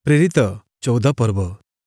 ପ୍ରେରିତ 14 ପର୍ବ।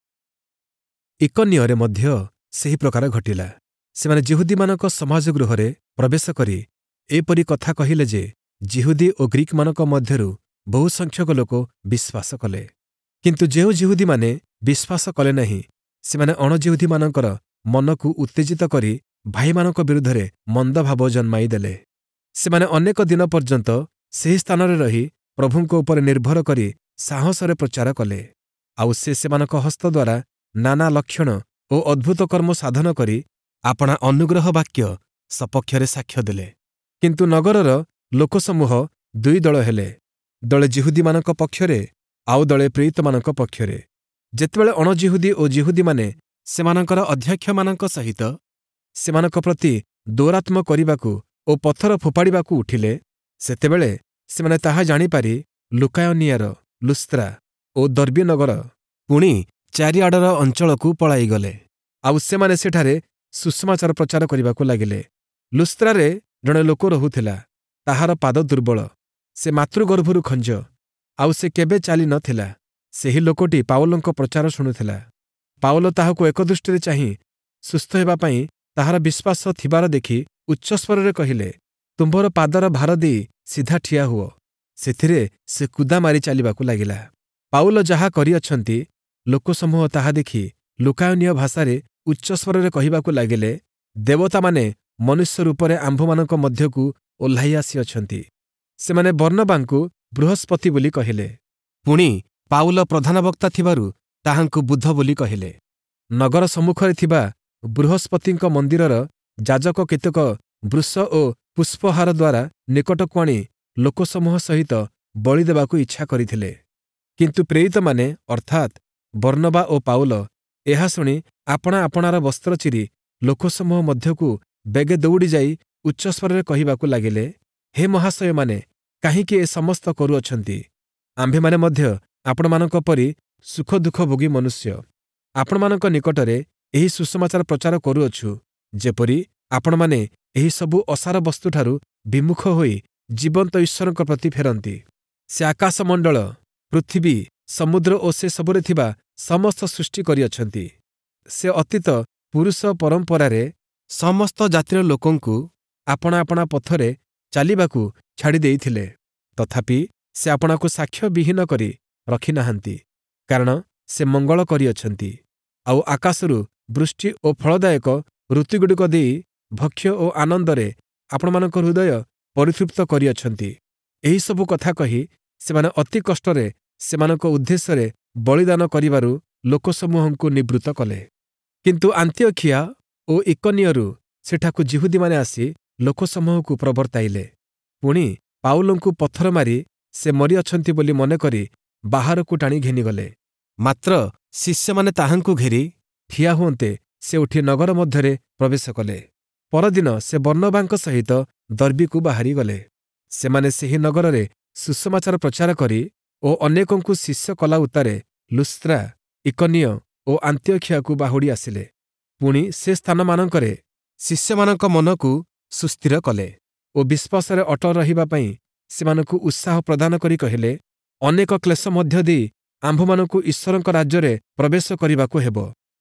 ଇକନିୟରେ ମଧ୍ୟ ସେହି ପ୍ରକାର ଘଟିଲା। ସେମାନେ ଯିହୁଦୀମାନଙ୍କ ସମାଜଗୃହରେ ପ୍ରବେଶ କରି ଏପରି କଥା କହିଲେ ଯେ ଯିହୁଦୀ ଓ ଗ୍ରୀକମାନଙ୍କ ମଧ୍ୟରୁ ବହୁ ସଂଖ୍ୟକ ଲୋକ ବିଶ୍ୱାସ କଲେ। କିନ୍ତୁ ଯେଉଁ ଯିହୁଦୀମାନେ ବିଶ୍ୱାସ କଲେ ନାହିଁ, ସେମାନେ ଅଣଯିହୁଦୀମାନଙ୍କର ମନକୁ ଉତ୍ତେଜିତ କରି ଭାଇମାନଙ୍କ ବିରୁଦ୍ଧରେ ମନ୍ଦଭାବ ଜନ୍ମାଇ ଦେଲେ। ସେମାନେ ଅନେକ ଦିନ ପର୍ଯ୍ୟନ୍ତ ସେହି ସ୍ଥାନରେ ରହି ପ୍ରଭୁଙ୍କ ଉପରେ ନିର୍ଭର କରି ସାହସରେ ପ୍ରଚାର କଲେ। ଆଉ ସେ ସେମାନଙ୍କ ହସ୍ତ ଦ୍ୱାରା ନାନା ଲକ୍ଷଣ ଓ ଅଦ୍ଭୁତ କର୍ମ ସାଧନ କରି ଆପଣା ଅନୁଗ୍ରହ ବାକ୍ୟ ସପକ୍ଷରେ ସାକ୍ଷ୍ୟ ଦେଲେ। କିନ୍ତୁ ନଗରର ଲୋକସମୂହ ଦୁଇ ଦଳ ହେଲେ, ଦଳେ ଯିହୁଦୀମାନଙ୍କ ପକ୍ଷରେ, ଆଉ ଦଳେ ପ୍ରେରିତମାନଙ୍କ ପକ୍ଷରେ। ଯେତେବେଳେ ଅଣଯିହୁଦୀ ଓ ଯିହୁଦୀମାନେ ସେମାନଙ୍କର ଅଧ୍ୟକ୍ଷମାନଙ୍କ ସହିତ ସେମାନଙ୍କ ପ୍ରତି ଦୌରାତ୍ମ କରିବାକୁ ଓ ପଥର ଫୋପାଡ଼ିବାକୁ ଉଠିଲେ, ସେତେବେଳେ ସେମାନେ ତାହା ଜାଣିପାରି ଲୁକାୟନିଆର, ଲୁସ୍ତ୍ରା ଓ ଦର୍ବୀ ନଗର, ପୁଣି ଚାରିଆଡ଼ର ଅଞ୍ଚଳକୁ ପଳାଇଗଲେ। ଆଉ ସେମାନେ ସେଠାରେ ସୁସମାଚାର ପ୍ରଚାର କରିବାକୁ ଲାଗିଲେ। ଲୁସ୍ତ୍ରାରେ ଜଣେ ଲୋକ ରହୁଥିଲା, ତାହାର ପାଦ ଦୁର୍ବଳ, ସେ ମାତୃଗର୍ଭରୁ ଖଞ୍ଜ, ଆଉ ସେ କେବେ ଚାଲି ନ ଥିଲା। ସେହି ଲୋକଟି ପାଉଲଙ୍କ ପ୍ରଚାର ଶୁଣୁଥିଲା। ପାଉଲ ତାହାକୁ ଏକଦୃଷ୍ଟିରେ ଚାହିଁ ସୁସ୍ଥ ହେବା ପାଇଁ ତାହାର ବିଶ୍ୱାସ ଥିବାର ଦେଖି ଉଚ୍ଚସ୍ୱରରେ କହିଲେ, ତୁମ୍ଭର ପାଦର ଭାର ଦେଇ ସିଧା ଠିଆ ହୁଅ। ସେଥିରେ ସେ କୁଦା ମାରି ଚାଲିବାକୁ ଲାଗିଲା। ପାଉଲ ଯାହା କରିଅଛନ୍ତି, ଲୋକସମୂହ ତାହା ଦେଖି ଲୁକାୟନୀୟ ଭାଷାରେ ଉଚ୍ଚସ୍ୱରରେ କହିବାକୁ ଲାଗିଲେ, ଦେବତାମାନେ ମନୁଷ୍ୟ ରୂପରେ ଆମ୍ଭମାନଙ୍କ ମଧ୍ୟକୁ ଓହ୍ଲାଇ ଆସିଅଛନ୍ତି। ସେମାନେ ବର୍ଣ୍ଣବାଙ୍କୁ ବୃହସ୍ପତି ବୋଲି କହିଲେ। ପୁଣି ପାଉଲ ପ୍ରଧାନ ବକ୍ତା ଥିବାରୁ ତାହାଙ୍କୁ ବୁଧ ବୋଲି କହିଲେ। ନଗର ସମ୍ମୁଖରେ ଥିବା ବୃହସ୍ପତିଙ୍କ ମନ୍ଦିରର ଯାଜକ କେତେକ ବୃଷ ଓ ପୁଷ୍ପହାର ଦ୍ୱାରା ନିକଟକୁ ଆଣି ଲୋକସମୂହ ସହିତ ବଳି ଦେବାକୁ ଇଚ୍ଛା କରିଥିଲେ। କିନ୍ତୁ ପ୍ରେରିତମାନେ ଅର୍ଥାତ୍ ବର୍ଣ୍ଣବା ଓ ପାଉଲ ଏହା ଶୁଣି ଆପଣା ଆପଣାର ବସ୍ତ୍ର ଚିରି ଲୋକସମୂହ ମଧ୍ୟକୁ ବେଗେ ଦୌଡ଼ି ଯାଇ ଉଚ୍ଚସ୍ୱରରେ କହିବାକୁ ଲାଗିଲେ, ହେ ମହାଶୟମାନେ, କାହିଁକି ଏ ସମସ୍ତ କରୁଅଛନ୍ତି? ଆମ୍ଭେମାନେ ମଧ୍ୟ ଆପଣମାନଙ୍କ ପରି ସୁଖ ଦୁଃଖ ଭୋଗୀ ମନୁଷ୍ୟ। ଆପଣମାନଙ୍କ ନିକଟରେ ଏହି ସୁସମାଚାର ପ୍ରଚାର କରୁଅଛୁ, ଯେପରି ଆପଣମାନେ ଏହି ସବୁ ଅସାର ବସ୍ତୁଠାରୁ ବିମୁଖ ହୋଇ ଜୀବନ୍ତ ଈଶ୍ୱରଙ୍କ ପ୍ରତି ଫେରନ୍ତି। ସେ ଆକାଶମଣ୍ଡଳ, ପୃଥିବୀ, ସମୁଦ୍ର ଓ ସେ ସବୁରେ ଥିବା ସମସ୍ତ ସୃଷ୍ଟି କରିଅଛନ୍ତି। ସେ ଅତୀତ ପୁରୁଷ ପରମ୍ପରାରେ ସମସ୍ତ ଜାତିର ଲୋକଙ୍କୁ ଆପଣା ଆପଣା ପଥରେ ଚାଲିବାକୁ ଛାଡ଼ି ଦେଇଥିଲେ। ତଥାପି ସେ ଆପଣାକୁ ସାକ୍ଷ୍ୟ ବିହୀନ କରି ରଖିନାହାନ୍ତି, କାରଣ ସେ ମଙ୍ଗଳ କରିଅଛନ୍ତି। ଆଉ ଆକାଶରୁ ବୃଷ୍ଟି ଓ ଫଳଦାୟକ ଋତୁଗୁଡ଼ିକ ଦେଇ ଭକ୍ଷ୍ୟ ଓ ଆନନ୍ଦରେ ଆପଣମାନଙ୍କ ହୃଦୟ ପରିତୃପ୍ତ କରିଅଛନ୍ତି। ଏହିସବୁ କଥା କହି ସେମାନେ ଅତି କଷ୍ଟରେ ସେମାନଙ୍କ ଉଦ୍ଦେଶ୍ୟରେ ବଳିଦାନ କରିବାରୁ ଲୋକସମୂହଙ୍କୁ ନିବୃତ୍ତ କଲେ। କିନ୍ତୁ ଆନ୍ତିଓଖିଆ ଓ ଇକନିୟରୁ ସେଠାକୁ ଯିହୁଦୀମାନେ ଆସି ଲୋକସମୂହକୁ ପ୍ରବର୍ତ୍ତାଇଲେ। ପୁଣି ପାଉଲଙ୍କୁ ପଥର ମାରି ସେ ମରିଅଛନ୍ତି ବୋଲି ମନେକରି ବାହାରକୁ ଟାଣି ଘେନିଗଲେ। ମାତ୍ର ଶିଷ୍ୟମାନେ ତାହାଙ୍କୁ ଘେରି ଠିଆ ହୁଅନ୍ତେ ସେ ଉଠି ନଗର ମଧ୍ୟରେ ପ୍ରବେଶ କଲେ। ପରଦିନ ସେ ବର୍ଣ୍ଣବାଙ୍କ ସହିତ ଦର୍ବୀକୁ ବାହାରିଗଲେ। ସେମାନେ ସେହି ନଗରରେ ସୁସମାଚାର ପ୍ରଚାର କରି ଓ ଅନେକଙ୍କୁ ଶିଷ୍ୟ କଲା ଉତ୍ତାରେ ଲୁସ୍ତ୍ରା, ଇକନିୟ ଓ ଆନ୍ତିଓଖିଆକୁ ବାହୁଡ଼ି ଆସିଲେ। ପୁଣି ସେ ସ୍ଥାନମାନଙ୍କରେ ଶିଷ୍ୟମାନଙ୍କ ମନକୁ ସୁସ୍ଥିର କଲେ ଓ ବିଶ୍ୱାସରେ ଅଟଳ ରହିବା ପାଇଁ ସେମାନଙ୍କୁ ଉତ୍ସାହ ପ୍ରଦାନ କରି କହିଲେ, ଅନେକ କ୍ଲେଶ ମଧ୍ୟ ଦେଇ ଆମ୍ଭମାନଙ୍କୁ ଈଶ୍ୱରଙ୍କ ରାଜ୍ୟରେ ପ୍ରବେଶ କରିବାକୁ ହେବ।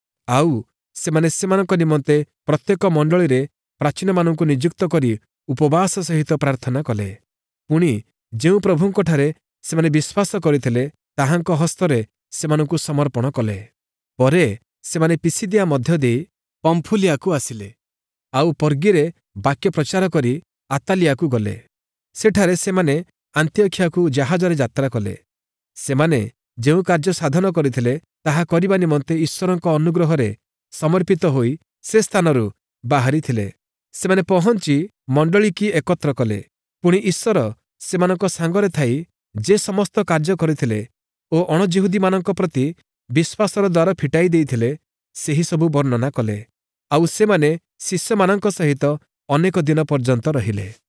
ଆଉ ସେମାନେ ସେମାନଙ୍କ ନିମନ୍ତେ ପ୍ରତ୍ୟେକ ମଣ୍ଡଳୀରେ ପ୍ରାଚୀନମାନଙ୍କୁ ନିଯୁକ୍ତ କରି ଉପବାସ ସହିତ ପ୍ରାର୍ଥନା କଲେ। ପୁଣି ଯେଉଁ ପ୍ରଭୁଙ୍କଠାରେ ସେମାନେ ବିଶ୍ୱାସ କରିଥିଲେ, ତାହାଙ୍କ ହସ୍ତରେ ସେମାନଙ୍କୁ ସମର୍ପଣ କଲେ। ପରେ ସେମାନେ ପିସିଦିଆ ମଧ୍ୟ ଦେଇ ପମ୍ଫୁଲିଆକୁ ଆସିଲେ, ଆଉ ପର୍ଗିରେ ବାକ୍ୟ ପ୍ରଚାର କରି ଆତାଲିଆକୁ ଗଲେ। ସେଠାରେ ସେମାନେ ଆନ୍ତିଓଖିଆକୁ ଜାହାଜରେ ଯାତ୍ରା କଲେ। ସେମାନେ ଯେଉଁ କାର୍ଯ୍ୟ ସାଧନ କରିଥିଲେ, ତାହା କରିବା ନିମନ୍ତେ ଈଶ୍ୱରଙ୍କ ଅନୁଗ୍ରହରେ ସମର୍ପିତ ହୋଇ ସେ ସ୍ଥାନରୁ ବାହାରିଥିଲେ। ସେମାନେ ପହଞ୍ଚି ମଣ୍ଡଳୀକି ଏକତ୍ର କଲେ। ପୁଣି ଈଶ୍ୱର ସେମାନଙ୍କ ସାଙ୍ଗରେ ଥାଇ ଯେ ସମସ୍ତ କାର୍ଯ୍ୟ କରିଥିଲେ ଓ ଅଣଯିହୁଦୀମାନଙ୍କ ପ୍ରତି ବିଶ୍ୱାସର ଦ୍ୱାର ଫିଟାଇ ଦେଇଥିଲେ, ସେହି ସବୁ ବର୍ଣ୍ଣନା କଲେ। ଆଉ ସେମାନେ ଶିଷ୍ୟମାନଙ୍କ ସହିତ ଅନେକ ଦିନ ପର୍ଯ୍ୟନ୍ତ ରହିଲେ।